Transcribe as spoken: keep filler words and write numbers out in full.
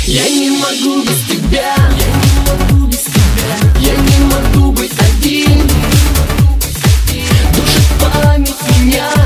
Я не могу без тебя, я не могу без тебя, я не могу быть один. Душит память меня.